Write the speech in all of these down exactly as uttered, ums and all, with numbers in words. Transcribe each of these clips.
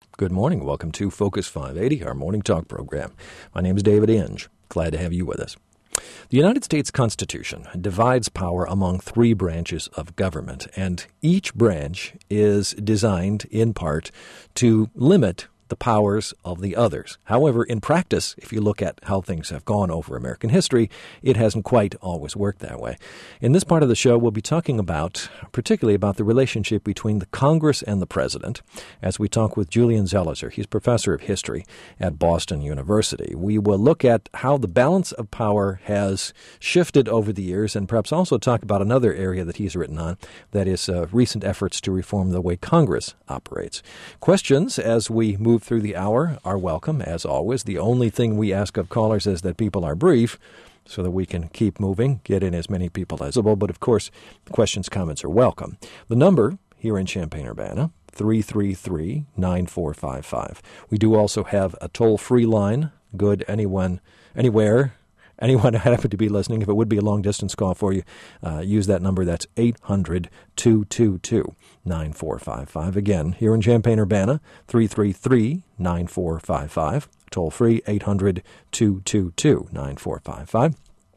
Good morning. Welcome to Focus five eighty, our morning talk program. My name is David Inge. Glad to have you with us. The United States Constitution divides power among three branches of government, and each branch is designed in part to limit the powers of the others. However, in practice, if you look at how things have gone over American history, it hasn't quite always worked that way. In this part of the show, we'll be talking about, particularly about the relationship between the Congress and the President, as we talk with Julian Zelizer. He's professor of history at Boston University. We will look at how the balance of power has shifted over the years, and perhaps also talk about another area that he's written on, that is uh, recent efforts to reform the way Congress operates. Questions as we move through the hour are welcome, as always. The only thing we ask of callers is that people are brief so that we can keep moving, get in as many people as possible. But, of course, questions, comments are welcome. The number here in Champaign-Urbana, three three three, nine four five five. We do also have a toll-free line. Good anyone, anywhere, anyone who happen to be listening. If it would be a long-distance call for you, uh, use that number. That's eight hundred, two two two, nine four five five. Again, here in Champaign-Urbana, three three three, nine four five five. Toll-free, eight hundred, two two two, nine four five five.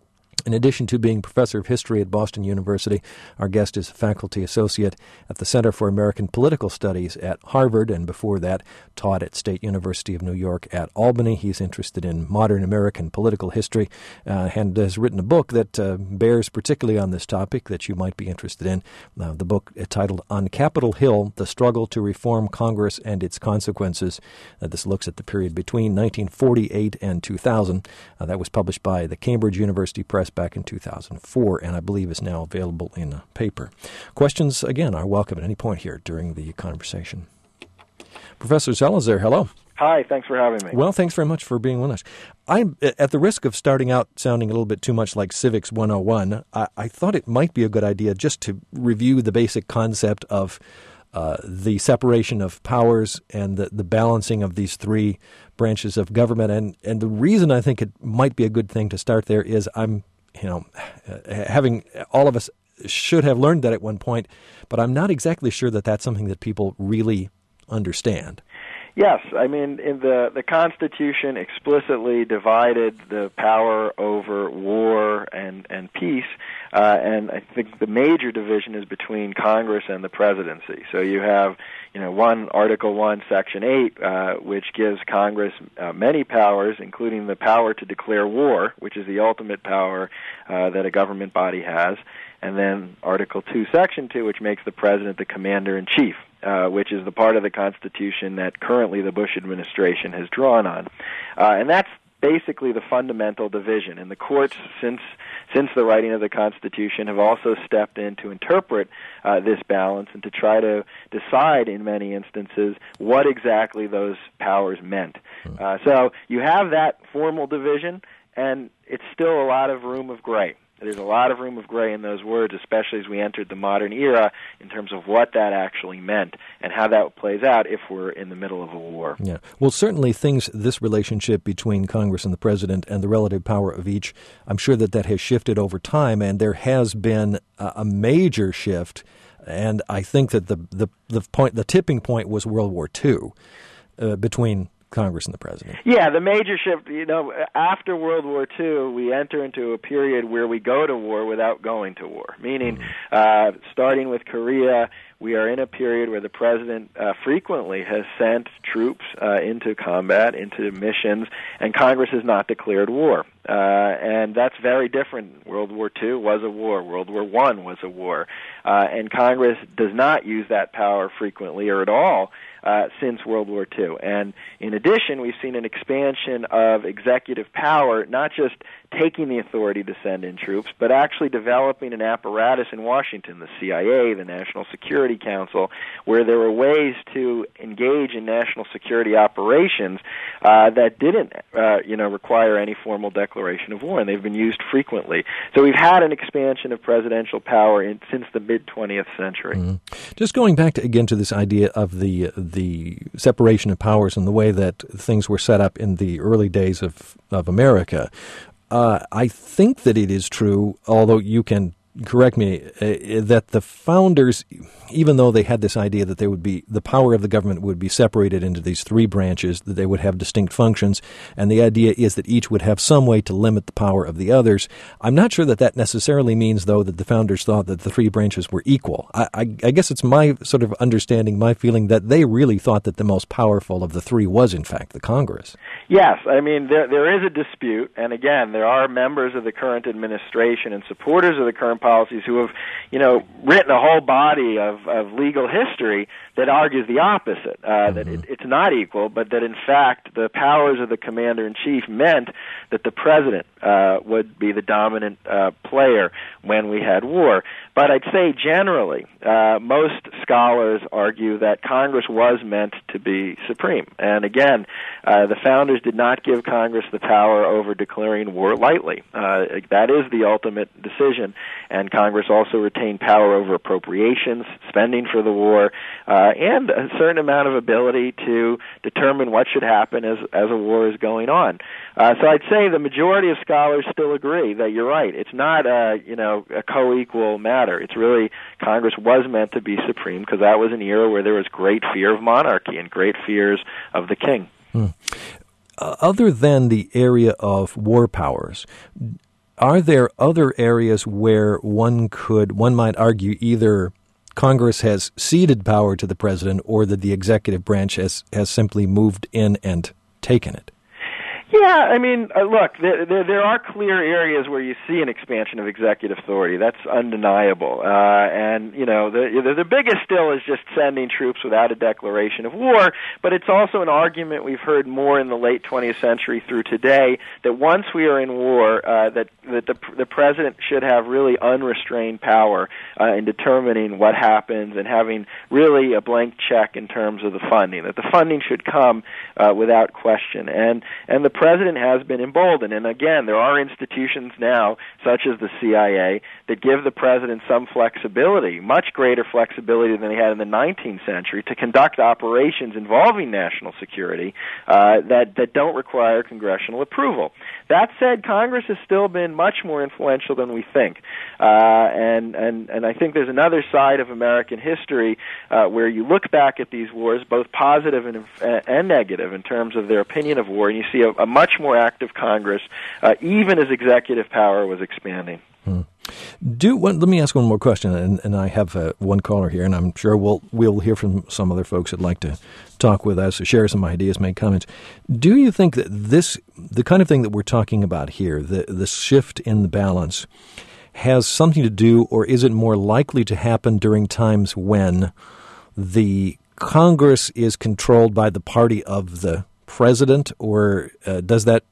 In addition to being professor of history at Boston University, our guest is faculty associate at the Center for American Political Studies at Harvard, and before that taught at State University of New York at Albany. He's interested in modern American political history uh, and has written a book that uh, bears particularly on this topic that you might be interested in. Uh, the book is titled On Capitol Hill, The Struggle to Reform Congress and Its Consequences. Uh, this looks at the period between nineteen forty-eight and two thousand. Uh, that was published by the Cambridge University Press back in two thousand four, and I believe is now available in a paper. Questions, again, are welcome at any point here during the conversation. Professor Zelizer, hello. Hi, thanks for having me. Well, thanks very much for being with us. I'm at the risk of starting out sounding a little bit too much like Civics one oh one. I, I thought it might be a good idea just to review the basic concept of Uh, the separation of powers and the, the balancing of these three branches of government. And, and the reason I think it might be a good thing to start there is I'm, you know, uh, having all of us should have learned that at one point, but I'm not exactly sure that that's something that people really understand. Yes, I mean, in the, the Constitution explicitly divided the power over war and, and peace, uh, and I think the major division is between Congress and the presidency. So you have, you know, one Article one, Section eight, uh, which gives Congress uh, many powers, including the power to declare war, which is the ultimate power uh, that a government body has, and then Article two, Section two, which makes the president the commander-in-chief. Uh, which is the part of the Constitution that currently the Bush administration has drawn on. Uh, and that's basically the fundamental division. And the courts, since since the writing of the Constitution, have also stepped in to interpret uh, this balance and to try to decide, in many instances, what exactly those powers meant. Uh, so you have that formal division, and it's still a lot of room of gray. There's a lot of room of gray in those words, especially as we entered the modern era, in terms of what that actually meant and how that plays out if we're in the middle of a war. Yeah. Well, certainly things, this relationship between Congress and the President and the relative power of each, I'm sure that that has shifted over time, and there has been a, a major shift, and I think that the, the, the, point, the tipping point was World War Two uh, between Congress and the President. Yeah, the major shift, you know, after World War Two, we enter into a period where we go to war without going to war, meaning mm-hmm. uh, starting with Korea, we are in a period where the President uh, frequently has sent troops uh, into combat, into missions, and Congress has not declared war. Uh, and that's very different. World War Two was a war. World War One was a war. Uh, and Congress does not use that power frequently or at all uh, since World War Two. And in addition, we've seen an expansion of executive power, not just taking the authority to send in troops, but actually developing an apparatus in Washington, the C I A, the National Security Council, where there were ways to engage in national security operations uh, that didn't, uh, you know, require any formal declaration of war, and they've been used frequently. So we've had an expansion of presidential power in, since the mid-twentieth century. Mm-hmm. Just going back to, again to this idea of the the separation of powers and the way that things were set up in the early days of, of America, uh, I think that it is true, although you can correct me, uh, that the founders, even though they had this idea that there would be the power of the government would be separated into these three branches, that they would have distinct functions, and the idea is that each would have some way to limit the power of the others. I'm not sure that that necessarily means, though, that the founders thought that the three branches were equal. I, I, I guess it's my sort of understanding, my feeling, that they really thought that the most powerful of the three was, in fact, the Congress. Yes, I mean, there there is a dispute, and again, there are members of the current administration and supporters of the current policies who have, you know, written a whole body of, of legal history that argues the opposite, uh, mm-hmm. that it, it's not equal, but that in fact the powers of the commander-in-chief meant that the president uh, would be the dominant uh, player when we had war. But I'd say generally, uh, most scholars argue that Congress was meant to be supreme. And again, uh, the founders did not give Congress the power over declaring war lightly. Uh, that is the ultimate decision. And Congress also retained power over appropriations, spending for the war, uh, and a certain amount of ability to determine what should happen as, as a war is going on. Uh, so I'd say the majority of scholars still agree that you're right. It's not a, you know, a co-equal matter. It's really Congress was meant to be supreme because that was an era where there was great fear of monarchy and great fears of the king. Hmm. Uh, other than the area of war powers, are there other areas where one could, one might argue either Congress has ceded power to the president or that the executive branch has, has simply moved in and taken it? Yeah, I mean, uh, look, there, there, there are clear areas where you see an expansion of executive authority. That's undeniable. Uh, and, you know, the, the the biggest still is just sending troops without a declaration of war, but it's also an argument we've heard more in the late twentieth century through today that once we are in war, uh, that, that the, the president should have really unrestrained power uh, in determining what happens and having really a blank check in terms of the funding, that the funding should come uh, without question. And, and the president has been emboldened. And again, there are institutions now, such as the C I A, that give the president some flexibility, much greater flexibility than they had in the nineteenth century, to conduct operations involving national security uh, that, that don't require congressional approval. That said, Congress has still been much more influential than we think. Uh, and, and, and I think there's another side of American history uh, where you look back at these wars, both positive and, and negative in terms of their opinion of war, and you see a, a much more active Congress, uh, even as executive power was expanding. Hmm. Do one, let me ask one more question, and, and I have uh, one caller here, and I'm sure we'll we'll hear from some other folks that'd like to talk with us, or share some ideas, make comments. Do you think that this, the kind of thing that we're talking about here, the the shift in the balance, has something to do, or is it more likely to happen during times when the Congress is controlled by the party of the president, or uh, does that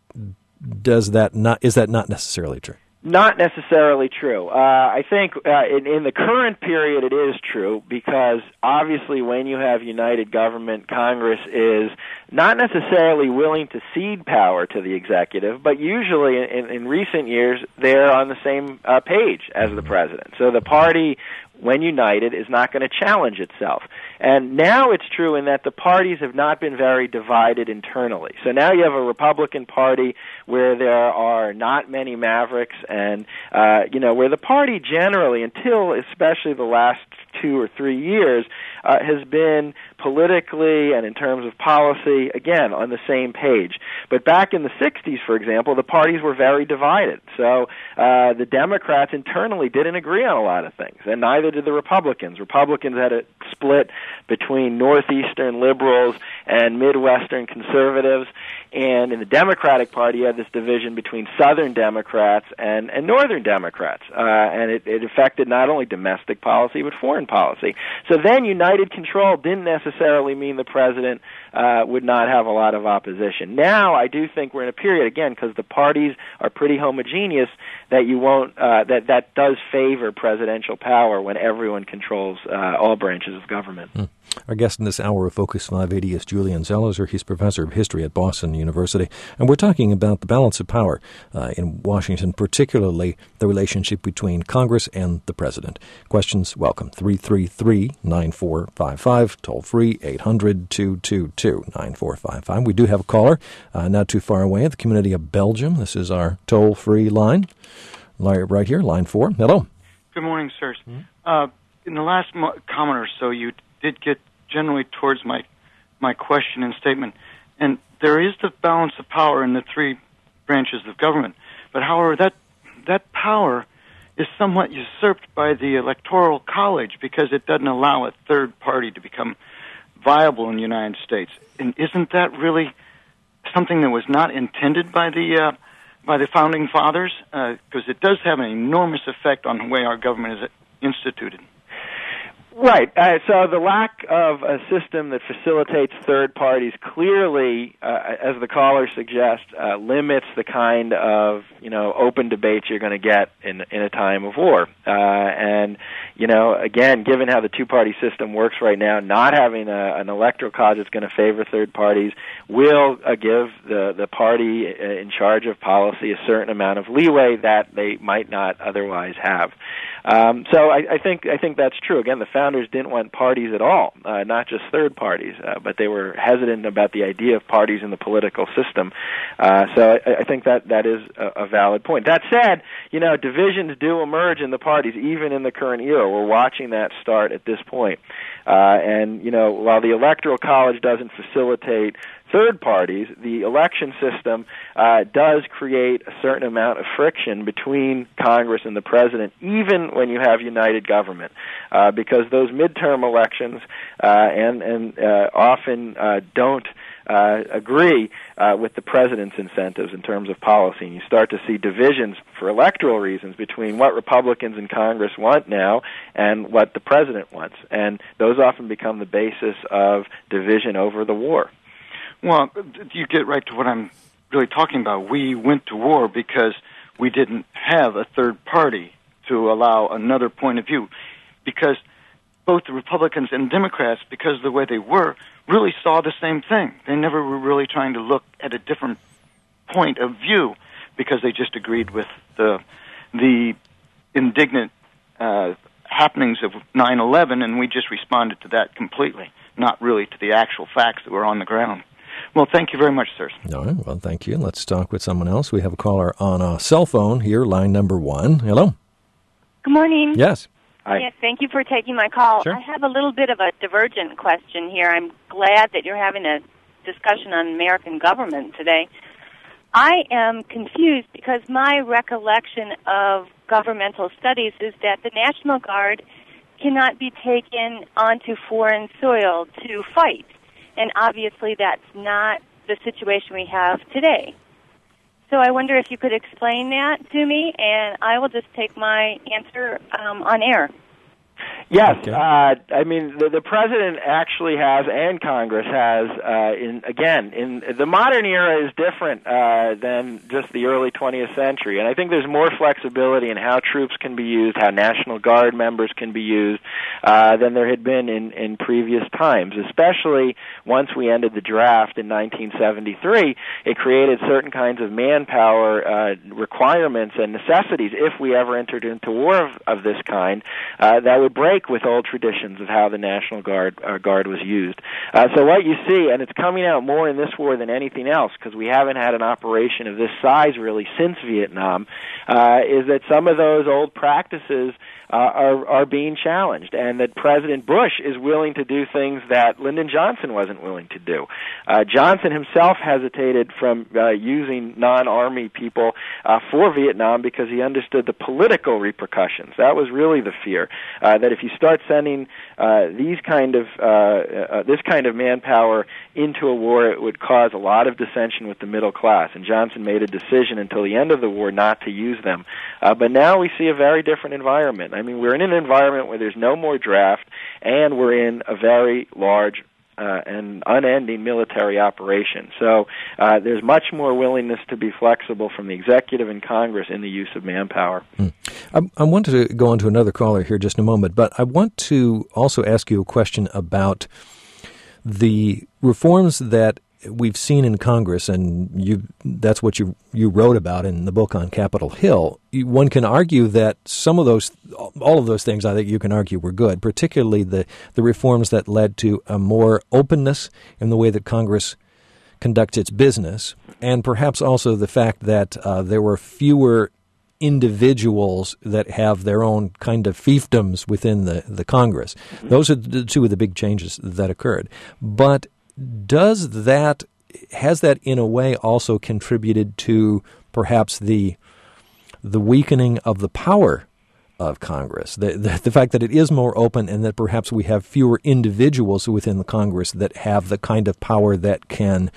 does that not is that not necessarily true? Not necessarily true. Uh, I think uh, in, in the current period it is true because obviously when you have united government, Congress is not necessarily willing to cede power to the executive, but usually in, in recent years they're on the same uh, page as the president. So the party, when united, is not going to challenge itself. And now it's true in that the parties have not been very divided internally. So now you have a Republican Party where there are not many mavericks and, uh, you know, where the party generally, until especially the last two or three years, uh, has been politically and in terms of policy, again, on the same page. But back in the sixties, for example, the parties were very divided. So uh, the Democrats internally didn't agree on a lot of things, and neither did the Republicans. Republicans had a split between Northeastern liberals and Midwestern conservatives, and in the Democratic Party, you had this division between Southern Democrats and, and Northern Democrats, uh, and it, it affected not only domestic policy but foreign policy. So then united control didn't necessarily mean the president uh, would not have a lot of opposition. Now I do think we're in a period, again, because the parties are pretty homogeneous, that you won't uh, that that does favor presidential power when everyone controls uh, all branches of government. Hmm. Our guest in this hour of Focus five eighty is Julian Zelizer. He's professor of history at Boston University, and we're talking about the balance of power uh, in Washington, particularly the relationship between Congress and the president. Questions, welcome. three three three, nine four five five, toll free, eight hundred, two two two, nine four five five. We do have a caller uh, not too far away in the community of Belgium. This is our toll-free line, right here, line four. Hello. Good morning, sirs. Mm-hmm. Uh, in the last mo- comment or so, you did get generally towards my my question and statement, and there is the balance of power in the three branches of government. But however, that that power is somewhat usurped by the Electoral College because it doesn't allow a third party to become viable in the United States. And isn't that really something that was not intended by the uh, by the founding fathers? Because uh, it does have an enormous effect on the way our government is instituted. Right. Uh, so the lack of a system that facilitates third parties clearly, uh, as the caller suggests, uh, limits the kind of, you know, open debates you're going to get in in a time of war. Uh, and, you know, again, given how the two-party system works right now, not having a, an electoral college that's going to favor third parties will uh, give the, the party in charge of policy a certain amount of leeway that they might not otherwise have. Um, so I, I think I think that's true. Again, the founders didn't want parties at all, uh, not just third parties, uh, but they were hesitant about the idea of parties in the political system. Uh, so I, I think that that is a, a valid point. That said, you know, divisions do emerge in the parties, even in the current era. We're watching that start at this point. Uh, and, you know, while the Electoral College doesn't facilitate third parties, the election system uh, does create a certain amount of friction between Congress and the president, even when you have united government, uh, because those midterm elections uh, and, and uh, often uh, don't uh, agree uh, with the president's incentives in terms of policy. And you start to see divisions for electoral reasons between what Republicans in Congress want now and what the president wants. And those often become the basis of division over the war. Well, you get right to what I'm really talking about. We went to war because we didn't have a third party to allow another point of view, because both the Republicans and Democrats, because of the way they were, really saw the same thing. They never were really trying to look at a different point of view because they just agreed with the the indignant uh, happenings of nine eleven, and we just responded to that completely, not really to the actual facts that were on the ground. Well, thank you very much, sir. All right. Well, thank you. Let's talk with someone else. We have a caller on a cell phone here, line number one. Hello. Good morning. Yes. Hi. Yes, thank you for taking my call. Sure. I have a little bit of a divergent question here. I'm glad that you're having a discussion on American government today. I am confused because my recollection of governmental studies is that the National Guard cannot be taken onto foreign soil to fight. And obviously that's not the situation we have today. So I wonder if you could explain that to me, and I will just take my answer um, on air. Yes, Okay. uh, I mean the, the president actually has, and Congress has. Uh, in again, in the modern era is different uh, than just the early twentieth century, and I think there's more flexibility in how troops can be used, how National Guard members can be used, uh, than there had been in, in previous times. Especially once we ended the draft in nineteen seventy-three, it created certain kinds of manpower uh, requirements and necessities if we ever entered into war of, of this kind uh, that would break with old traditions of how the National Guard uh, Guard was used. Uh, so what you see, and it's coming out more in this war than anything else, because we haven't had an operation of this size really since Vietnam, uh, is that some of those old practices uh, are, are being challenged, and that President Bush is willing to do things that Lyndon Johnson wasn't willing to do. Uh, Johnson himself hesitated from uh, using non-army people uh, for Vietnam because he understood the political repercussions. That was really the fear, uh, that if you start sending uh, these kind of uh, uh, this kind of manpower into a war, it would cause a lot of dissension with the middle class. And Johnson made a decision until the end of the war not to use them. Uh, but now we see a very different environment. I mean, we're in an environment where there's no more draft, and we're in a very large Uh, and unending military operation. So uh, there's much more willingness to be flexible from the executive and Congress in the use of manpower. Mm. I, I want to go on to another caller here just in a moment, but I want to also ask you a question about the reforms that we've seen in Congress, and you, that's what you you wrote about in the book on Capitol Hill. You, one can argue that some of those, all of those things I think you can argue were good, particularly the, the reforms that led to a more openness in the way that Congress conducts its business, and perhaps also the fact that uh, there were fewer individuals that have their own kind of fiefdoms within the, the Congress. Mm-hmm. Those are the two of the big changes that occurred. But does that, has that in a way also contributed to perhaps the the weakening of the power of Congress, the, the the fact that it is more open and that perhaps we have fewer individuals within the Congress that have the kind of power that can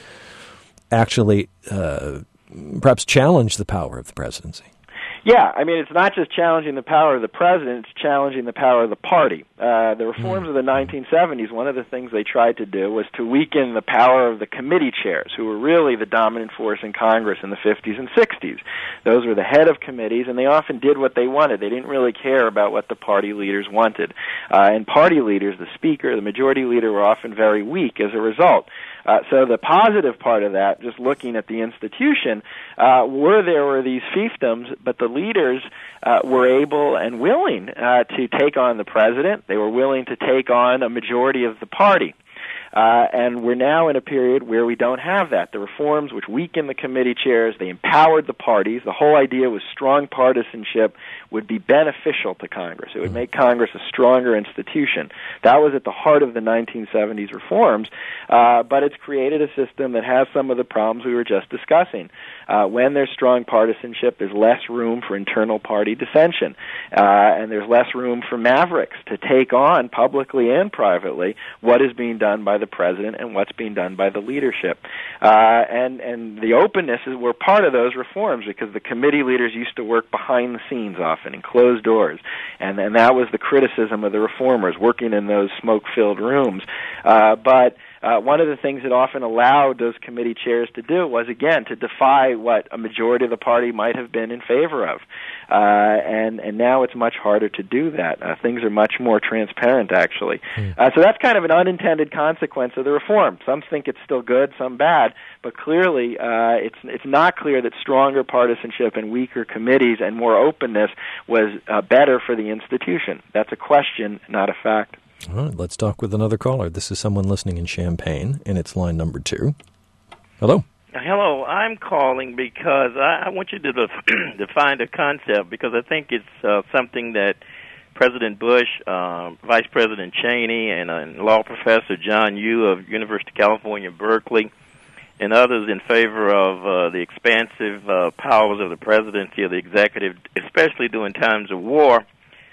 actually uh, perhaps challenge the power of the presidency? Yeah, I mean, it's not just challenging the power of the president, it's challenging the power of the party. Uh, the reforms of the nineteen seventies, one of the things they tried to do was to weaken the power of the committee chairs, who were really the dominant force in Congress in the fifties and sixties. Those were the head of committees, and they often did what they wanted. They didn't really care about what the party leaders wanted. Uh, and party leaders, the speaker, the majority leader, were often very weak as a result. Uh, so the positive part of that, just looking at the institution, uh, were there were these fiefdoms, but the leaders uh, were able and willing uh, to take on the president. They were willing to take on a majority of the party. Uh, and we're now in a period where we don't have that. The reforms, which weakened the committee chairs, they empowered the parties. The whole idea was strong partisanship would be beneficial to Congress. It would make Congress a stronger institution. That was at the heart of the nineteen seventies reforms, uh, but it's created a system that has some of the problems we were just discussing. Uh, when there's strong partisanship, there's less room for internal party dissension, uh, and there's less room for mavericks to take on publicly and privately what is being done by the president and what's being done by the leadership. Uh, and, and the openness is were part of those reforms because the committee leaders used to work behind the scenes often in closed doors, and, and that was the criticism of the reformers, working in those smoke-filled rooms. Uh, but Uh, one of the things that often allowed those committee chairs to do was, again, to defy what a majority of the party might have been in favor of. Uh, and, and now it's much harder to do that. Uh, things are much more transparent, actually. Mm. Uh, so that's kind of an unintended consequence of the reform. Some think it's still good, some bad, but clearly uh, it's, it's not clear that stronger partisanship and weaker committees and more openness was uh, better for the institution. That's a question, not a fact. All right, let's talk with another caller. This is someone listening in Champaign, and it's line number two. Hello. Hello. I'm calling because I, I want you to def- define the concept, because I think it's uh, something that President Bush, uh, Vice President Cheney, and uh, law professor John Yoo of University of California, Berkeley, and others in favor of uh, the expansive uh, powers of the presidency, of the executive, especially during times of war,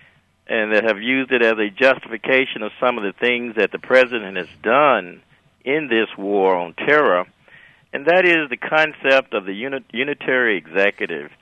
and that have used it as a justification of some of the things that the president has done in this war on terror, and that is the concept of the uni- unitary executive.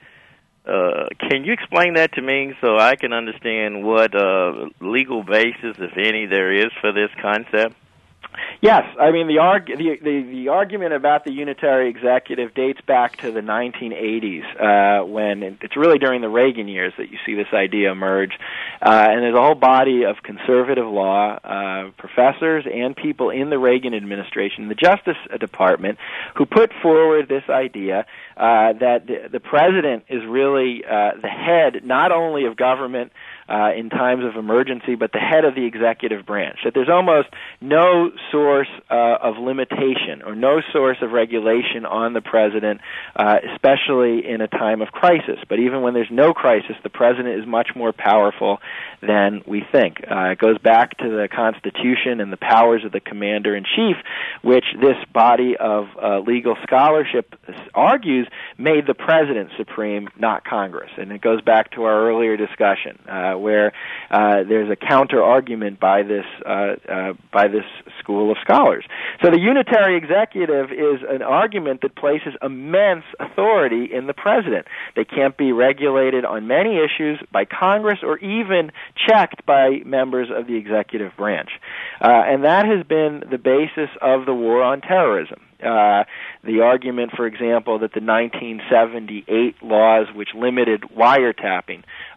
Uh, can you explain that to me so I can understand what uh, legal basis, if any, there is for this concept? Yes, I mean the, arg- the, the the argument about the unitary executive dates back to the nineteen eighties, uh, when it's really during the Reagan years that you see this idea emerge, uh, and there's a whole body of conservative law uh, professors and people in the Reagan administration, the Justice Department, who put forward this idea uh, that the, the president is really uh, the head not only of government Uh, in times of emergency, but the head of the executive branch. That there's almost no source uh, of limitation or no source of regulation on the president, uh, especially in a time of crisis. But even when there's no crisis, the president is much more powerful than we think. Uh, it goes back to the Constitution and the powers of the commander-in-chief, which this body of uh, legal scholarship argues made the president supreme, not Congress. And it goes back to our earlier discussion, uh, where uh, there's a counter-argument by this uh, uh, by this school of scholars. So the unitary executive is an argument that places immense authority in the president. They can't be regulated on many issues by Congress or even checked by members of the executive branch. Uh, and that has been the basis of the war on terrorism. Uh, the argument, for example, that the nineteen seventy-eight laws, which limited wiretapping,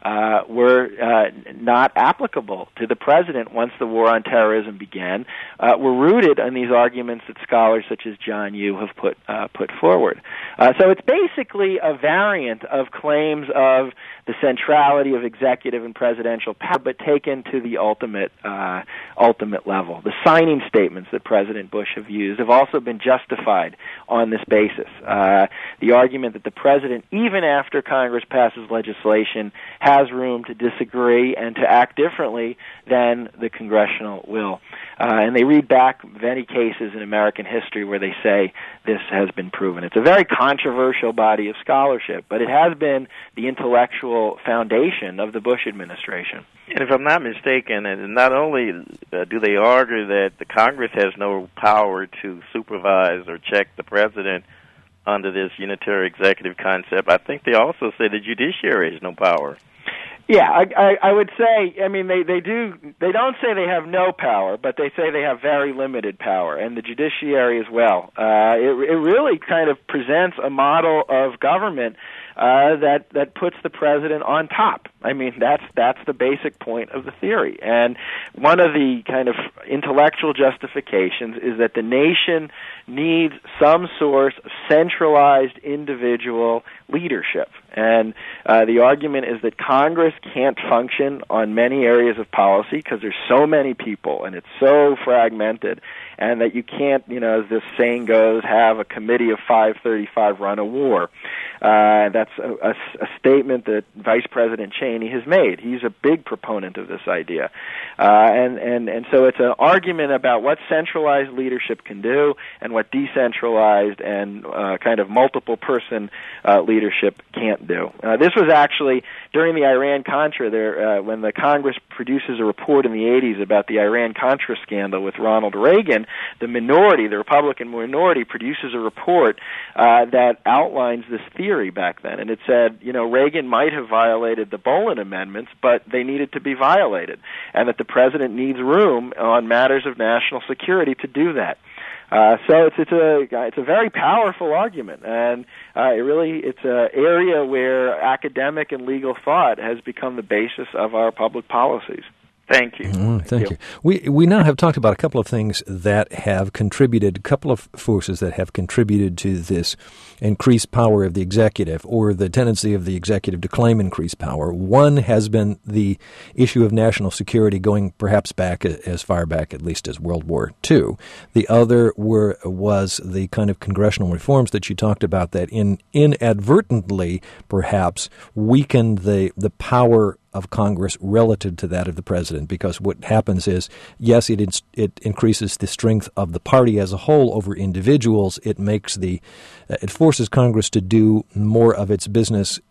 uh, were uh, not applicable to the president once the war on terrorism began, uh, were rooted in these arguments that scholars such as John Yoo have put uh, put forward. Uh, so it's basically a variant of claims of the centrality of executive and presidential power, but taken to the ultimate uh, ultimate level. The signing statements that President Bush have used have also been justified on this basis. Uh, the argument that the president, even after Congress passes legislation, has room to disagree and to act differently than the congressional will. Uh, and they read back many cases in American history where they say this has been proven. It's a very controversial body of scholarship, but it has been the intellectual foundation of the Bush administration. And if I'm not mistaken, and not only uh, do they argue that the Congress has no power to supervise or check the president under this unitary executive concept, I think they also say the judiciary has no power. Yeah, I, I, I would say, I mean, they, they do, they don't say they have no power, but they say they have very limited power, and the judiciary as well. Uh, it, it really kind of presents a model of government uh, that, that puts the president on top. I mean, that's, that's the basic point of the theory. And one of the kind of intellectual justifications is that the nation needs some source of centralized individual leadership. And uh, the argument is that Congress can't function on many areas of policy because there's so many people and it's so fragmented, and that you can't, you know, as this saying goes, have a committee of five thirty-five run a war. Uh, that's a, a, a statement that Vice President Cheney has made. He's a big proponent of this idea. Uh, and, and, and so it's an argument about what centralized leadership can do and what decentralized and uh, kind of multiple-person uh, leadership can't do. Uh, this was actually during the Iran-Contra, there, uh, when the Congress produces a report in the eighties about the Iran-Contra scandal with Ronald Reagan, the minority, the Republican minority, produces a report uh, that outlines this theory back then. And it said, you know, Reagan might have violated the Boland amendments, but they needed to be violated, and that the president needs room on matters of national security to do that. Uh, so it's it's a it's a very powerful argument, and uh, it really it's an area where academic and legal thought has become the basis of our public policies. Thank you. Mm, thank, thank you. you. We we now have talked about a couple of things that have contributed, a couple of forces that have contributed to this increased power of the executive, or the tendency of the executive to claim increased power. One has been the issue of national security, going perhaps back as far back at least as World War Two. The other were was the kind of congressional reforms that you talked about that in inadvertently perhaps weakened the the power of Congress relative to that of the president, because what happens is, yes, it in, it increases the strength of the party as a whole over individuals. It makes the uh, it forces Congress to do more of its business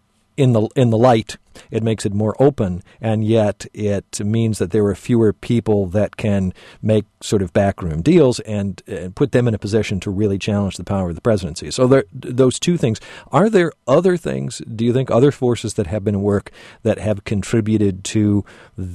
in the in the light. It makes it more open, and yet it means that there are fewer people that can make sort of backroom deals and, and put them in a position to really challenge the power of the presidency. So there, those two things. Are there other things, do you think, other forces that have been at work that have contributed to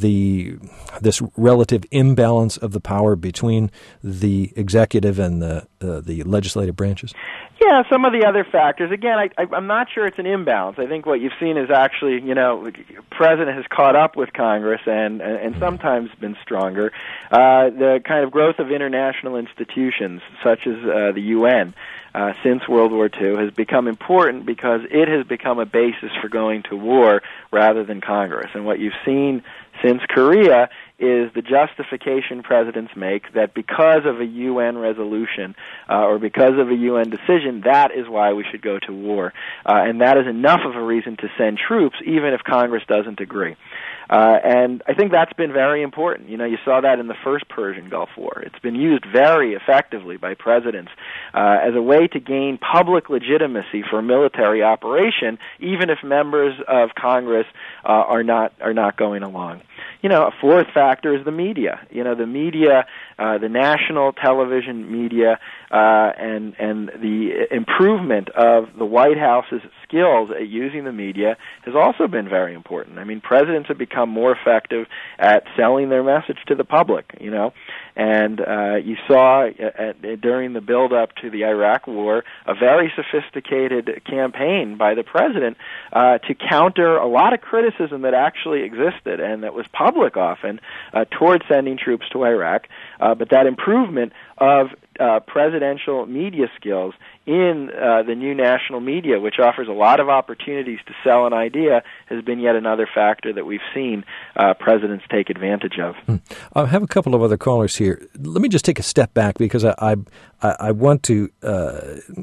the this relative imbalance of the power between the executive and the uh, the legislative branches? Yeah, some of the other factors. Again, I, I, I'm not sure it's an imbalance. I think what you've seen is actually, you know, the president has caught up with Congress and, and, and sometimes been stronger. Uh, the kind of growth of international institutions, such as uh, the U N, uh, since World War Two, has become important because it has become a basis for going to war rather than Congress. And what you've seen since Korea is the justification presidents make that because of a U N resolution uh, or because of a U N decision, that is why we should go to war. Uh, and that is enough of a reason to send troops, even if Congress doesn't agree. Uh, and I think that's been very important. You know, you saw that in the first Persian Gulf War. It's been used very effectively by presidents uh, as a way to gain public legitimacy for a military operation, even if members of Congress uh, are not are not going along. you know, a fourth factor is the media. You know, the media, uh, the national television media, uh, and and the improvement of the White House's skills at using the media has also been very important. I mean, presidents have become more effective at selling their message to the public, you know, and uh, you saw at, at, during the build-up to the Iraq War a very sophisticated campaign by the president uh, to counter a lot of criticism that actually existed and that was public often uh, toward sending troops to Iraq, uh, but that improvement of uh, presidential media skills in uh, the new national media, which offers a lot of opportunities to sell an idea, has been yet another factor that we've seen uh, presidents take advantage of. Hmm. I have a couple of other callers here. Let me just take a step back because I I, I want to uh,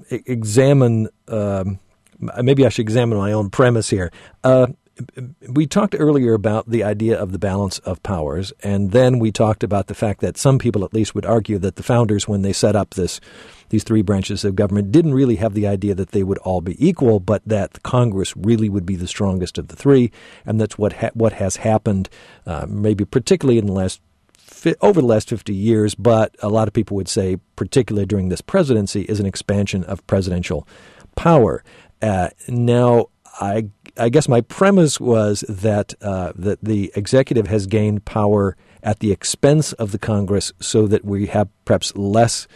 examine, um, maybe I should examine my own premise here. Uh, We talked earlier about the idea of the balance of powers, and then we talked about the fact that some people at least would argue that the founders, when they set up this these three branches of government, didn't really have the idea that they would all be equal, but that Congress really would be the strongest of the three, and that's what ha- what has happened, uh, maybe particularly in the last fi- over the last fifty years, but a lot of people would say, particularly during this presidency, is an expansion of presidential power. Uh, now, I I guess my premise was that uh, that the executive has gained power at the expense of the Congress, so that we have perhaps less.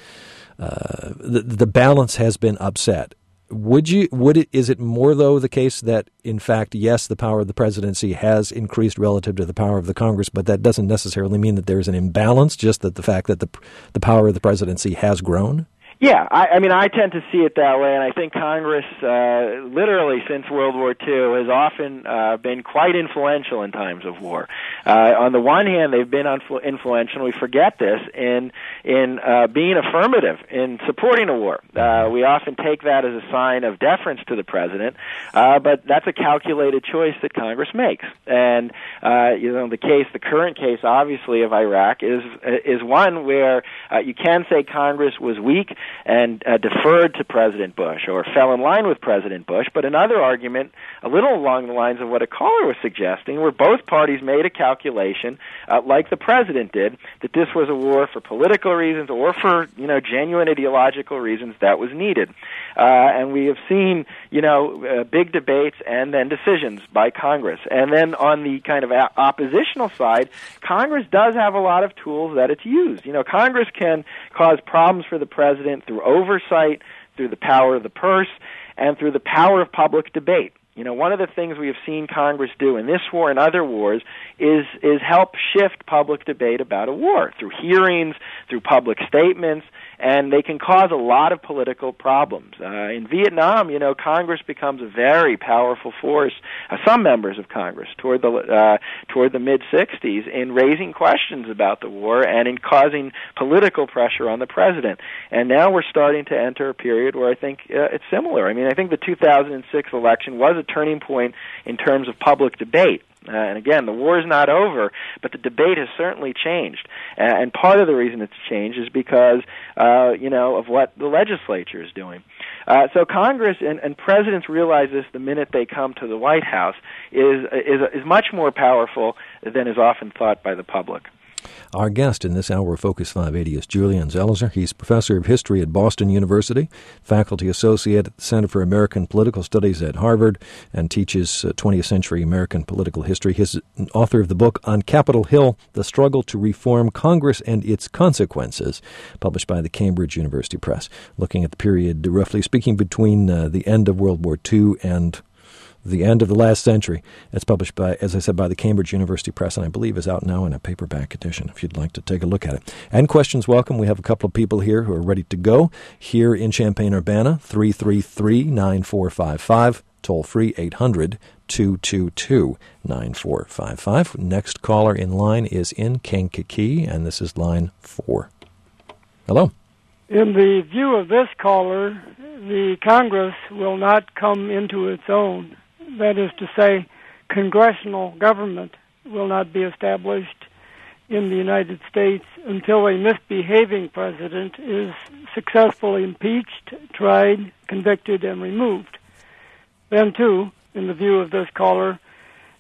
Uh, the, the balance has been upset. Would you? Would it? Is it more though the case that in fact, yes, the power of the presidency has increased relative to the power of the Congress, but that doesn't necessarily mean that there is an imbalance. Just that the fact that the the power of the presidency has grown. Yeah, I, I mean, I tend to see it that way, and I think Congress, uh, literally since World War Two, has often uh, been quite influential in times of war. Uh, on the one hand, they've been influ- influential, we forget this, in in uh, being affirmative, in supporting a war. Uh, we often take that as a sign of deference to the president, uh, but that's a calculated choice that Congress makes. And, uh, you know, the case, the current case, obviously, of Iraq is is one where uh, you can say Congress was weak and uh, deferred to President Bush or fell in line with President Bush. But another argument, a little along the lines of what a caller was suggesting, where both parties made a calculation, uh, like the president did, that this was a war for political reasons or for, you know, genuine ideological reasons that was needed. Uh, and we have seen, you know, uh, big debates and then decisions by Congress. And then on the kind of a- oppositional side, Congress does have a lot of tools that it's used. You know, Congress can cause problems for the president through oversight, through the power of the purse, and through the power of public debate. You know, one of the things we have seen Congress do in this war and other wars is is help shift public debate about a war through hearings, through public statements, and they can cause a lot of political problems. Uh, in Vietnam, you know, Congress becomes a very powerful force, uh, some members of Congress, toward the uh, toward the mid-sixties in raising questions about the war and in causing political pressure on the president. And now we're starting to enter a period where I think uh, it's similar. I mean, I think the two thousand six election was a turning point in terms of public debate. Uh, and again, the war is not over, but the debate has certainly changed. Uh, and part of the reason it's changed is because, uh, you know, of what the legislature is doing. Uh, so Congress and, and presidents realize this the minute they come to the White House is, is, is much more powerful than is often thought by the public. Our guest in this hour of Focus five eighty is Julian Zelizer. He's professor of history at Boston University, faculty associate at the Center for American Political Studies at Harvard, and teaches uh, twentieth century American political history. He's author of the book On Capitol Hill, The Struggle to Reform Congress and Its Consequences, published by the Cambridge University Press, looking at the period, roughly speaking, between uh, the end of World War Two and the end of the last century. It's published by, as I said, by the Cambridge University Press, and I believe is out now in a paperback edition, if you'd like to take a look at it. And questions welcome. We have a couple of people here who are ready to go. Here in Champaign-Urbana, three three three, nine four five five, toll free eight hundred, two two two, nine four five five. Next caller in line is in Kankakee, and this is line four. Hello. In the view of this caller, the Congress will not come into its own. That is to say, congressional government will not be established in the United States until a misbehaving president is successfully impeached, tried, convicted, and removed. Then, too, in the view of this caller,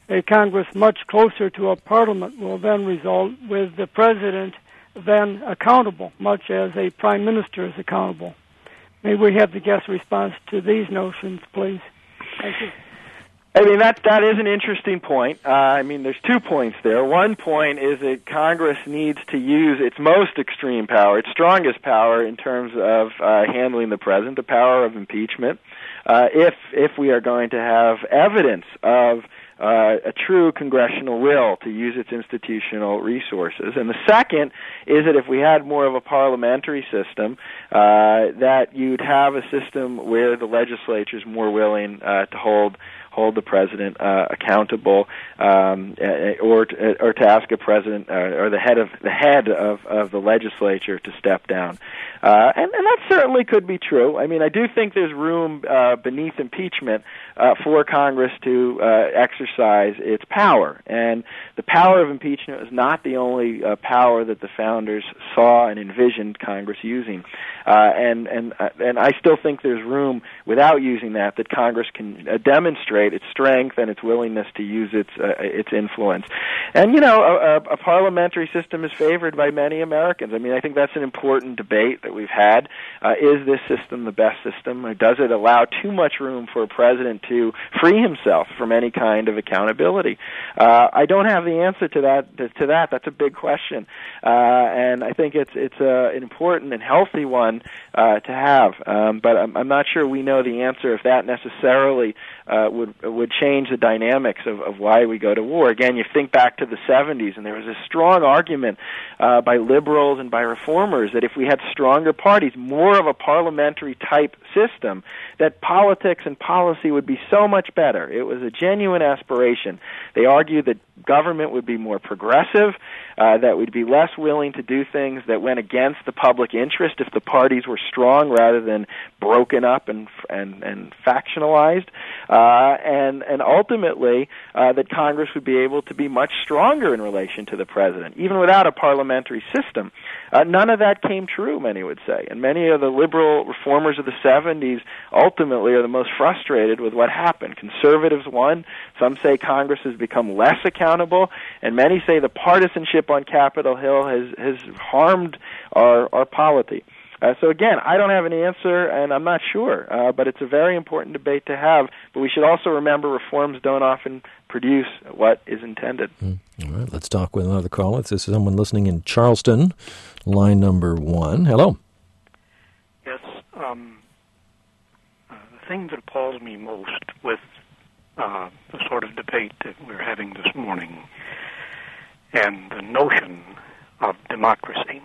a Congress much closer to a parliament will then result with the president then accountable, much as a prime minister is accountable. May we have the guest response to these notions, please? Thank you. I mean, that that is an interesting point. Uh, I mean, there's two points there. One point is that Congress needs to use its most extreme power, its strongest power in terms of uh, handling the president, the power of impeachment, uh, if if we are going to have evidence of Uh, a true congressional will to use its institutional resources. And the second is that if we had more of a parliamentary system, uh, that you'd have a system where the legislature is more willing uh, to hold hold the president uh, accountable, um, or to, or to ask a president uh, or the head of the head of, of the legislature to step down. Uh, and, and that certainly could be true. I mean, I do think there's room uh, beneath impeachment uh, for Congress to uh, exercise its power. And the power of impeachment is not the only uh, power that the founders saw and envisioned Congress using. Uh, and and uh, and I still think there's room, without using that, that Congress can uh, demonstrate its strength and its willingness to use its uh, its influence. And you know, a, a parliamentary system is favored by many Americans. I mean, I think that's an important debate that we've had. Uh, is this system the best system, or does it allow too much room for a president to free himself from any kind of accountability? Uh, I don't have the answer to that. To that, that's a big question, uh, and I think it's it's uh, an important and healthy one uh, to have. Um, but I'm, I'm not sure we know the answer if that necessarily uh, would would change the dynamics of, of why we go to war. Again, you think back to the seventies, and there was a strong argument uh, by liberals and by reformers that if we had stronger parties, more of a parliamentary type system, that politics and policy would be so much better. It was a genuine aspiration. They argued that government would be more progressive, uh, that we'd be less willing to do things that went against the public interest if the parties were strong rather than broken up and and, and factionalized, uh, and and ultimately uh, that Congress would be able to be much stronger in relation to the president, even without a parliamentary system. Uh, none of that came true, many would say, and many of the liberal reformers of the seventies ultimately are the most frustrated with what happened. Conservatives won. Some say Congress has become less accountable, and many say the partisanship on Capitol Hill has has harmed our our polity. Uh, so again, I don't have an answer, and I'm not sure, uh, but it's a very important debate to have. But we should also remember reforms don't often produce what is intended. Mm. All right, let's talk with another caller. This is someone listening in Charleston, line number one. Hello. Yes, um, uh, the thing that appalls me most with uh, the sort of debate that we're having this morning and the notion of democracy,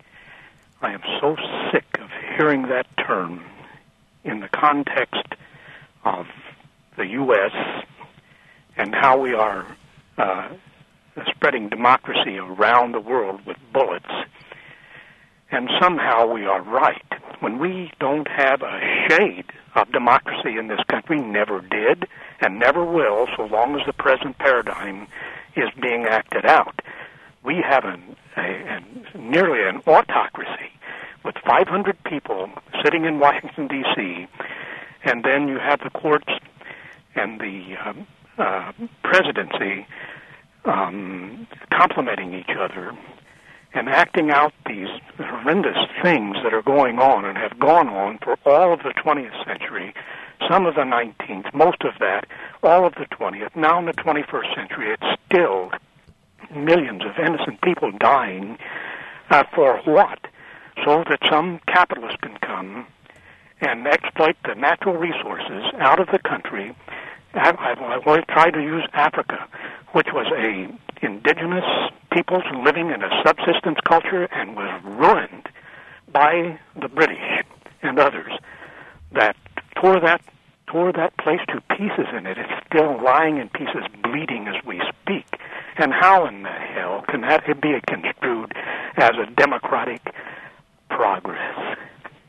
I am so sick of hearing that term in the context of the U S and how we are uh, spreading democracy around the world with bullets, and somehow we are right when we don't have a shade of democracy in this country, never did and never will so long as the present paradigm is being acted out. We have an, a, an, nearly an autocracy with five hundred people sitting in Washington, D C, and then you have the courts and the um, uh, presidency um, complementing each other and acting out these horrendous things that are going on and have gone on for all of the twentieth century, some of the nineteenth, most of that, all of the twentieth, now in the twenty-first century. It's still millions of innocent people dying uh, for what? So that some capitalist can come and exploit the natural resources out of the country. I, I, I tried to use Africa, which was a indigenous peoples living in a subsistence culture and was ruined by the British and others that tore that tore that place to pieces, and it is still lying in pieces, bleeding as we speak. And how in the hell can that be construed as a democratic progress?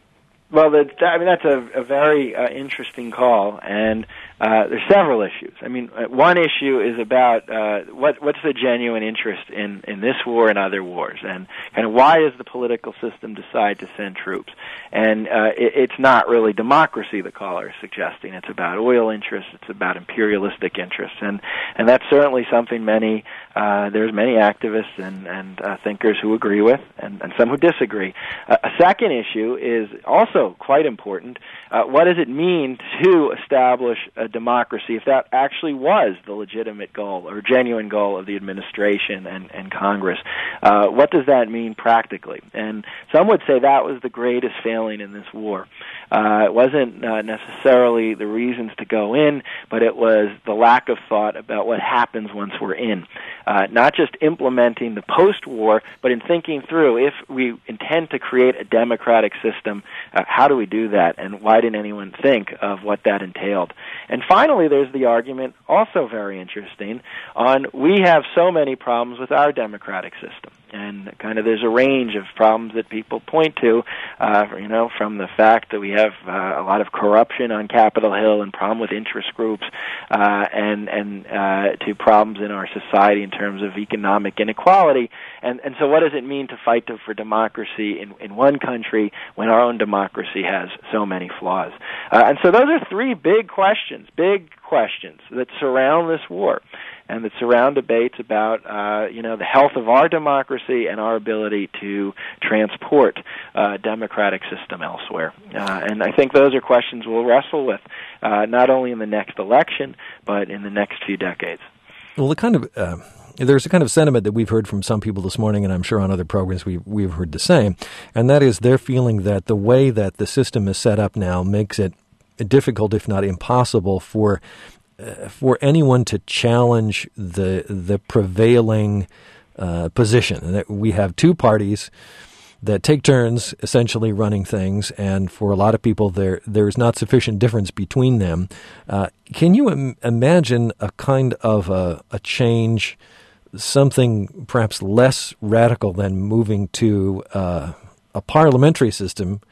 Well, that, I mean, that's a, a very uh, interesting call, and uh, there's several issues. I mean, uh, one issue is about uh, what, what's the genuine interest in, in this war and other wars, and kind of why does the political system decide to send troops? And uh, it, it's not really democracy, the caller is suggesting. It's about oil interests. It's about imperialistic interests, and and that's certainly something many uh, there's many activists and and uh, thinkers who agree with, and, and some who disagree. Uh, a second issue is also quite important. Uh, what does it mean to establish a democracy if that actually was the legitimate goal or genuine goal of the administration and, and Congress? Uh, what does that mean practically? And some would say that was the greatest failing in this war. Uh, it wasn't uh, necessarily the reasons to go in, but it was the lack of thought about what happens once we're in. Uh, not just implementing the post-war, but in thinking through, if we intend to create a democratic system, uh, how do we do that, and why didn't anyone think of what that entailed? And finally, there's the argument, also very interesting, on we have so many problems with our democratic system. And kind of there's a range of problems that people point to, uh, you know, from the fact that we have uh, a lot of corruption on Capitol Hill and problem with interest groups, uh, and and uh, to problems in our society in terms of economic inequality. And and so, what does it mean to fight to, for democracy in in one country when our own democracy has so many flaws? Uh, and so, those are three big questions, big questions that surround this war, and that surround debates about, uh, you know, the health of our democracy and our ability to transport uh, democratic system elsewhere. Uh, and I think those are questions we'll wrestle with, uh, not only in the next election, but in the next few decades. Well, the kind of uh, there's a kind of sentiment that we've heard from some people this morning, and I'm sure on other programs we've, we've heard the same, and that is they're feeling that the way that the system is set up now makes it difficult, if not impossible, for uh, for anyone to challenge the the prevailing uh, position. And that we have two parties that take turns essentially running things, and for a lot of people, there there's not sufficient difference between them. Uh, can you im- imagine a kind of a, a change, something perhaps less radical than moving to uh, a parliamentary system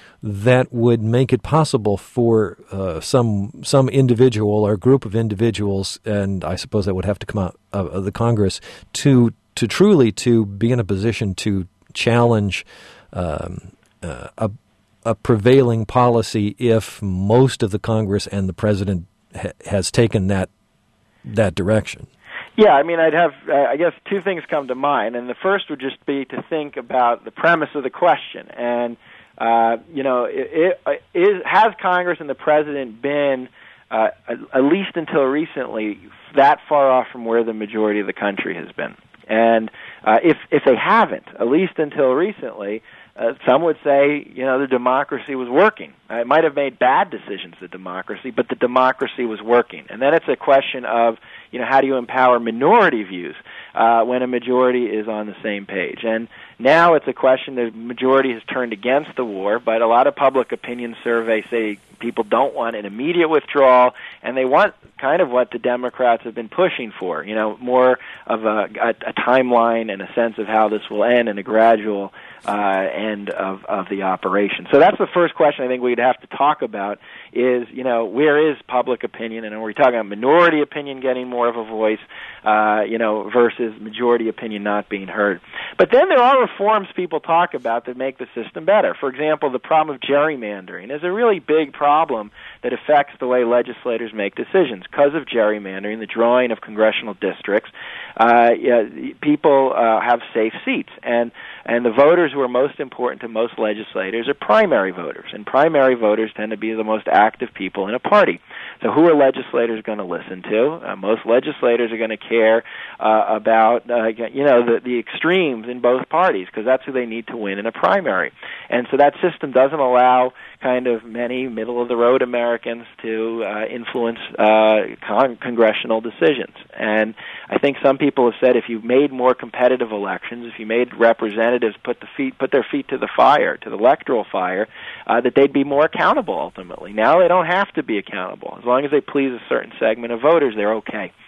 that would make it possible for uh, some some individual or group of individuals, and I suppose that would have to come out of the Congress, to to truly to be in a position to challenge um, uh, a, a prevailing policy if most of the Congress and the president ha- has taken that that direction? Yeah, I mean, I'd have, uh, I guess, two things come to mind, and the first would just be to think about the premise of the question. And Uh, you know, it, it, is, has Congress and the president been, uh, at, at least until recently, that far off from where the majority of the country has been? And uh, if if they haven't, at least until recently, uh, some would say, you know, the democracy was working. Uh, it might have made bad decisions, the democracy, but the democracy was working. And then it's a question of, you know, how do you empower minority views uh, when a majority is on the same page? And now it's a question the majority has turned against the war, but a lot of public opinion surveys say people don't want an immediate withdrawal, and they want kind of what the Democrats have been pushing for, you know, more of a, a, a timeline and a sense of how this will end and a gradual uh, end of, of the operation. So that's the first question I think we'd have to talk about is, you know, where is public opinion, and are we talking about minority opinion getting more of a voice, uh, you know, versus majority opinion not being heard. But then there are reforms people talk about that make the system better. For example, the problem of gerrymandering is a really big problem that affects the way legislators make decisions. Because of gerrymandering, the drawing of congressional districts, uh, yeah, people uh, have safe seats, and and the voters who are most important to most legislators are primary voters, and primary voters tend to be the most active people in a party. So who are legislators going to listen to? Uh, most legislators are going to care uh, about, uh, you know, the, the extremes in both parties, because that's who they need to win in a primary. And so that system doesn't allow kind of many middle-of-the-road Americans to uh, influence uh, con- congressional decisions. And I think some people have said if you made more competitive elections, if you made representatives put the feet put their feet to the fire, to the electoral fire, uh, that they'd be more accountable ultimately. Now they don't have to be accountable. As long as they please a certain segment of voters, they're okay.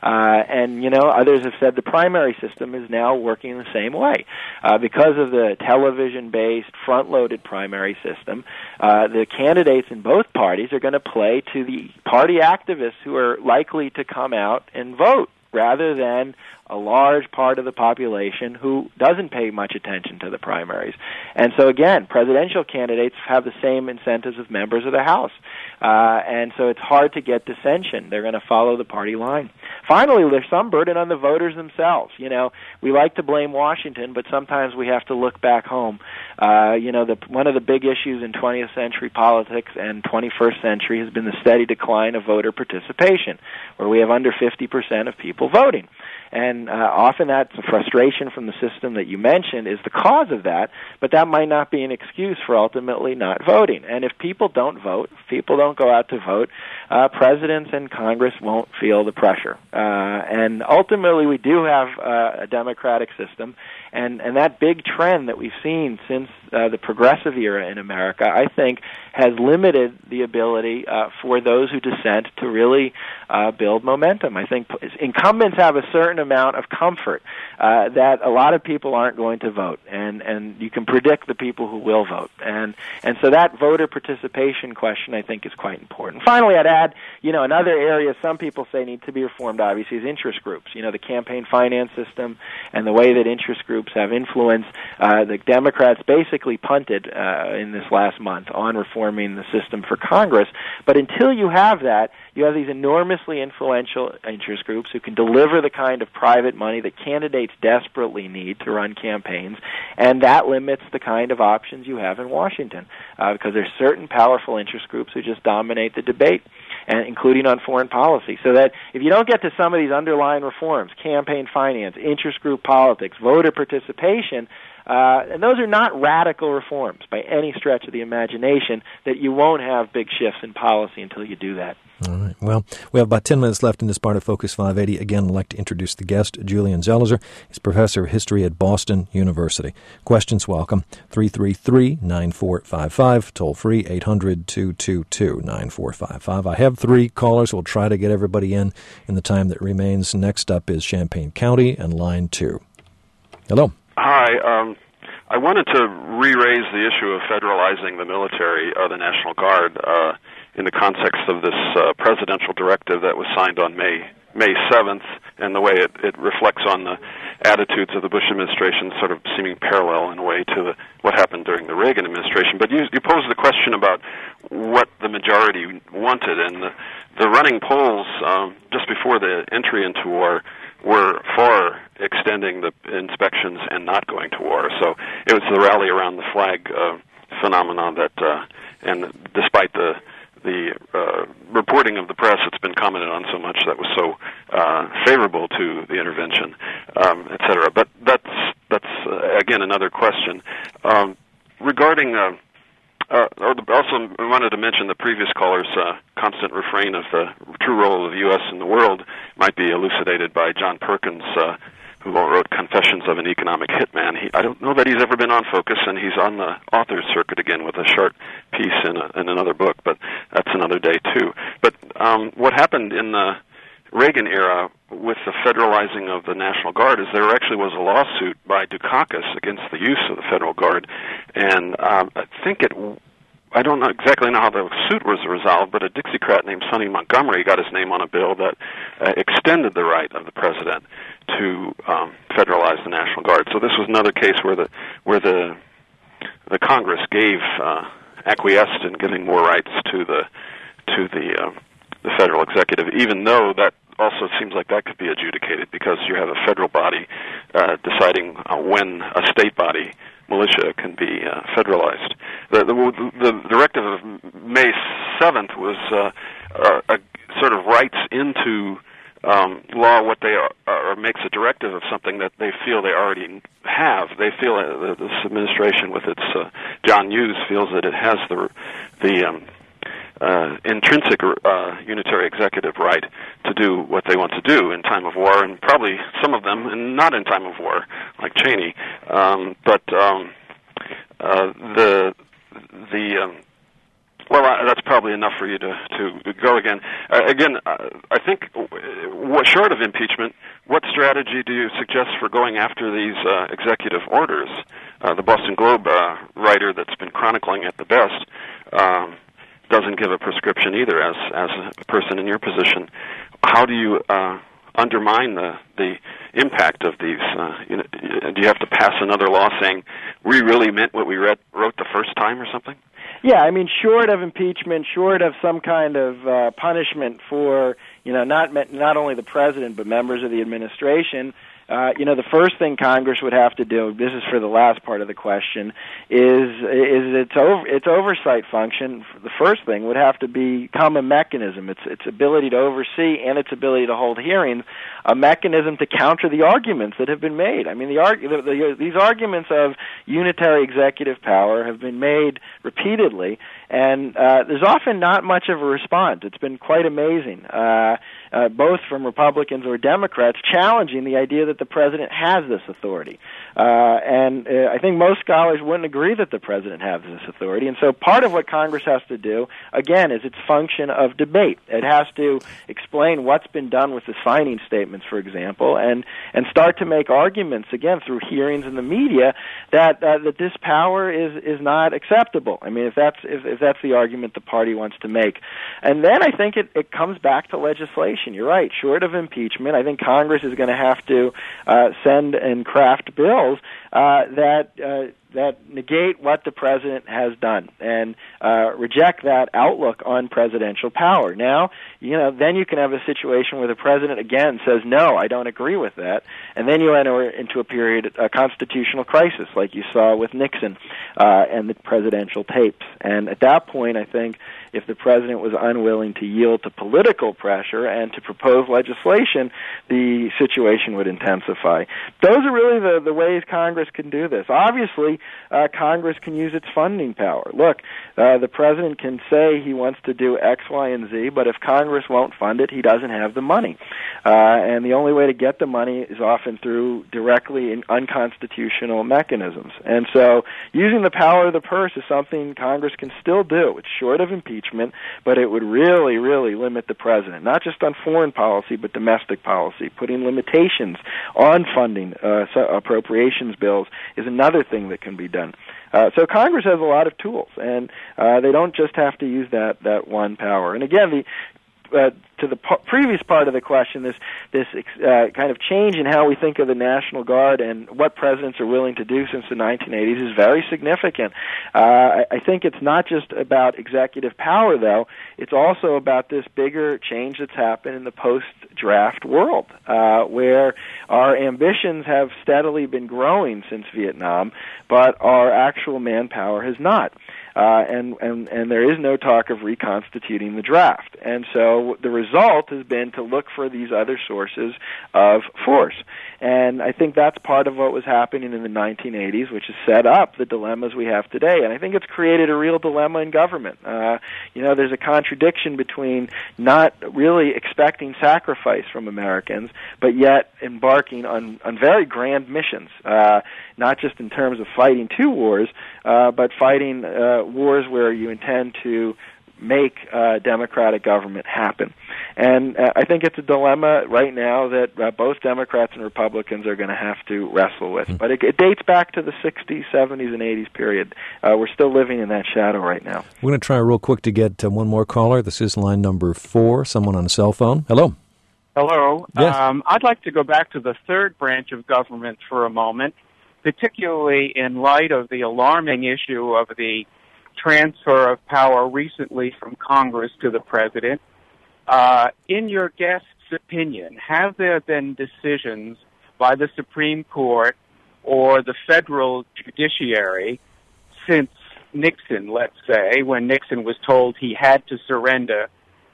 Uh, and, you know, others have said the primary system is now working the same way. Uh, because of the television-based, front-loaded primary system, uh, the candidates in both parties are going to play to the party activists who are likely to come out and vote, rather than a large part of the population who doesn't pay much attention to the primaries. And so, again, presidential candidates have the same incentives as members of the House. Uh, and so it's hard to get dissension. They're going to follow the party line. Finally, there's some burden on the voters themselves. You know, we like to blame Washington, but sometimes we have to look back home. Uh, you know, the, one of the big issues in twentieth century politics and twenty-first century has been the steady decline of voter participation, where we have under fifty percent of people voting. And uh, often that's a frustration from the system that you mentioned is the cause of that, but that might not be an excuse for ultimately not voting. And if people don't vote, if people don't go out to vote, uh, presidents and Congress won't feel the pressure. Uh, and ultimately we do have uh, a democratic system, and, and that big trend that we've seen since uh, the progressive era in America, I think, has limited the ability uh, for those who dissent to really uh, build momentum. I think incumbents have a certain amount of comfort uh, that a lot of people aren't going to vote, and, and you can predict the people who will vote. And and so that voter participation question, I think, is quite important. Finally, I'd add, you know, another area some people say need to be reformed, obviously, is interest groups. You know, the campaign finance system and the way that interest groups have influence. Uh, the Democrats basically punted uh, in this last month on reforming the system for Congress. But until you have that, you have these enormously influential interest groups who can deliver the kind of private money that candidates desperately need to run campaigns, and that limits the kind of options you have in Washington, uh, because there's certain powerful interest groups who just dominate the debate, and including on foreign policy. So that if you don't get to some of these underlying reforms, campaign finance, interest group politics, voter participation, Uh, and those are not radical reforms by any stretch of the imagination, that you won't have big shifts in policy until you do that. All right. Well, we have about ten minutes left in this part of Focus five eighty. Again, I'd like to introduce the guest, Julian Zelizer. He's professor of history at Boston University. Questions welcome. three three three, nine four five five, toll free, eight hundred, two two two, nine four five five. I have three callers. We'll try to get everybody in in the time that remains. Next up is Champaign County and line two. Hello. Hi. Um, I wanted to re-raise the issue of federalizing the military, uh, the National Guard, uh, in the context of this uh, presidential directive that was signed on May May seventh, and the way it, it reflects on the attitudes of the Bush administration, sort of seeming parallel in a way to the, what happened during the Reagan administration. But you, you posed the question about what the majority wanted, and the, the running polls um, just before the entry into war were far extending the inspections and not going to war. So it was the rally around the flag uh, phenomenon that, uh, and despite the the uh, reporting of the press, it's been commented on so much that was so uh, favorable to the intervention, um, et cetera. But that's that's uh, again another question um, regarding. Uh, Uh, also wanted to mention the previous caller's uh, constant refrain of the true role of the U S in the world might be elucidated by John Perkins, uh, who wrote Confessions of an Economic Hitman. He, I don't know that he's ever been on Focus, and he's on the author's circuit again with a short piece in, a, in another book, but that's another day too. But um, what happened in the Reagan era with the federalizing of the National Guard is there actually was a lawsuit by Dukakis against the use of the Federal Guard, and um, I think it, I don't know exactly know how the suit was resolved, but a Dixiecrat named Sonny Montgomery got his name on a bill that uh, extended the right of the president to um, federalize the National Guard. So this was another case where the where the the Congress gave uh, acquiesced in giving more rights to the to the uh, the federal executive, even though that also seems like that could be adjudicated because you have a federal body uh, deciding uh, when a state body, militia, can be uh, federalized. The, the, the directive of May seventh was uh, a, a sort of writes into um, law what they are, or makes a directive of something that they feel they already have. They feel uh, this administration, with its uh, John Hughes, feels that it has the the um, Uh, intrinsic uh, unitary executive right to do what they want to do in time of war, and probably some of them and not in time of war, like Cheney. Um, but um, uh, the the um, Well, uh, that's probably enough for you to, to go again. Uh, again, uh, I think, what, short of impeachment, what strategy do you suggest for going after these uh, executive orders? Uh, the Boston Globe uh, writer that's been chronicling it the best um, doesn't give a prescription either. As as a person in your position, how do you uh, undermine the the impact of these? Uh, you know, do you have to pass another law saying we really meant what we read, wrote the first time, or something? Yeah, I mean, short of impeachment, short of some kind of uh, punishment for, you know, not not only the president but members of the administration, uh, you know, the first thing Congress would have to do, this is for the last part of the question, is is its over, its oversight function. The first thing would have to become a mechanism. Its its ability to oversee and its ability to hold hearings, a mechanism to counter the arguments that have been made. I mean, the, arg- the, the these arguments of unitary executive power have been made repeatedly, and uh, there's often not much of a response. It's been quite amazing, uh, uh, both from Republicans or Democrats, challenging the idea that the president has this authority. Uh, and uh, I think most scholars wouldn't agree that the president has this authority. And so part of what Congress has to do, again, is its function of debate. It has to explain what's been done with the signing statements, for example, and, and start to make arguments, again, through hearings in the media, that uh, that this power is, is not acceptable. I mean, if that's if, if that's the argument the party wants to make. And then I think it, it comes back to legislation. You're right. Short of impeachment, I think Congress is going to have to uh, send and craft bills uh, that uh, that negate what the president has done and uh, reject that outlook on presidential power. Now, you know, then you can have a situation where the president again says, no, I don't agree with that, and then you enter into a period, a constitutional crisis like you saw with Nixon uh, and the presidential tapes. And at that point, I think if the president was unwilling to yield to political pressure and to propose legislation, the situation would intensify. Those are really the, the ways Congress can do this. Obviously, uh, Congress can use its funding power. Look, uh, the president can say he wants to do X, Y, and Z, but if Congress won't fund it, he doesn't have the money. Uh, and the only way to get the money is often through directly in unconstitutional mechanisms. And so using the power of the purse is something Congress can still do. It's short of impeachment, but it would really, really limit the president, not just on foreign policy, but domestic policy. Putting limitations on funding uh, appropriations bills is another thing that can be done. Uh, so Congress has a lot of tools, and uh, they don't just have to use that, that one power. And again, the Uh, to the p- previous part of the question, this this uh, kind of change in how we think of the National Guard and what presidents are willing to do since the nineteen eighties is very significant. Uh, I, I think it's not just about executive power, though. It's also about this bigger change that's happened in the post-draft world, uh, where our ambitions have steadily been growing since Vietnam, but our actual manpower has not. Uh, and, and, and there is no talk of reconstituting the draft. And so the result has been to look for these other sources of force. And I think that's part of what was happening in the nineteen eighties, which has set up the dilemmas we have today. And I think it's created a real dilemma in government. Uh, you know, there's a contradiction between not really expecting sacrifice from Americans, but yet embarking on, on very grand missions, uh, not just in terms of fighting two wars, uh, but fighting uh, wars where you intend to make uh, democratic government happen. And uh, I think it's a dilemma right now that uh, both Democrats and Republicans are going to have to wrestle with. But it, it dates back to the sixties, seventies, and eighties period. Uh, we're still living in that shadow right now. We're going to try real quick to get uh, one more caller. This is line number four, someone on a cell phone. Hello. Hello. Yes. Um, I'd like to go back to the third branch of government for a moment, particularly in light of the alarming issue of the transfer of power recently from Congress to the President. Uh, in your guest's opinion, have there been decisions by the Supreme Court or the federal judiciary since Nixon, let's say, when Nixon was told he had to surrender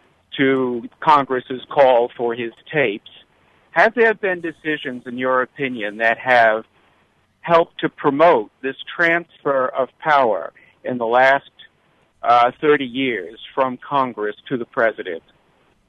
to Congress's call for his tapes, have there been decisions, in your opinion, that have helped to promote this transfer of power in the last uh, thirty years from Congress to the President?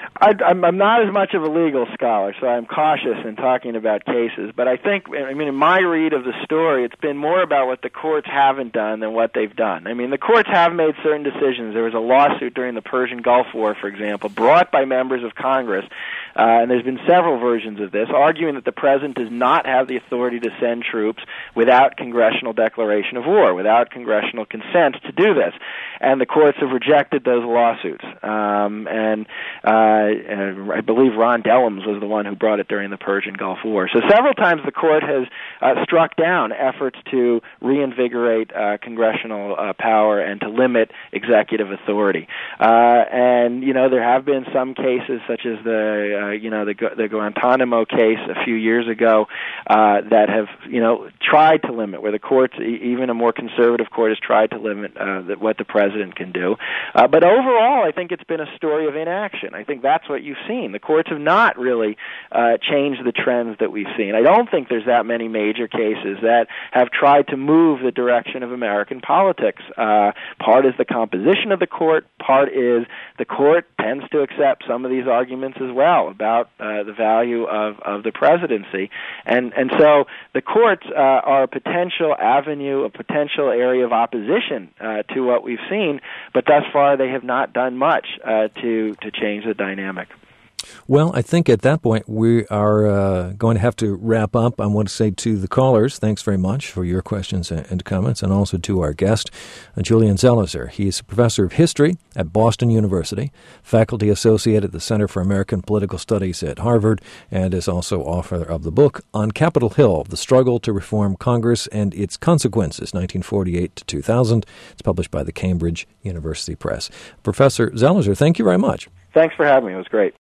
I, I'm, I'm not as much of a legal scholar, so I'm cautious in talking about cases. But I think, I mean, in my read of the story, it's been more about what the courts haven't done than what they've done. I mean, the courts have made certain decisions. There was a lawsuit during the Persian Gulf War, for example, brought by members of Congress, uh, and there's been several versions of this, arguing that the president does not have the authority to send troops without congressional declaration of war, without congressional consent to do this. And the courts have rejected those lawsuits. Um, and uh, Uh, I believe Ron Dellums was the one who brought it during the Persian Gulf War. So several times the court has uh, struck down efforts to reinvigorate uh, congressional uh, power and to limit executive authority. Uh, and you know there have been some cases, such as the uh, you know the, the Guantanamo case a few years ago, uh, that have you know tried to limit, where the courts, even a more conservative court, has tried to limit uh, the, what the president can do. Uh, but overall, I think it's been a story of inaction. I think that's what you've seen. The courts have not really uh, changed the trends that we've seen. I don't think there's that many major cases that have tried to move the direction of American politics. Uh, part is the composition of the court. Part is the court tends to accept some of these arguments as well about uh, the value of, of the presidency. And, and so the courts uh, are a potential avenue, a potential area of opposition uh, to what we've seen, but thus far they have not done much uh, to, to change the dynamic. Well, I think at that point we are uh, going to have to wrap up. I want to say to the callers, thanks very much for your questions and comments, and also to our guest, uh, Julian Zelizer. He is a professor of history at Boston University, faculty associate at the Center for American Political Studies at Harvard, and is also author of the book On Capitol Hill, The Struggle to Reform Congress and Its Consequences, nineteen forty-eight to two thousand. It's published by the Cambridge University Press. Professor Zelizer, thank you very much. Thanks for having me. It was great.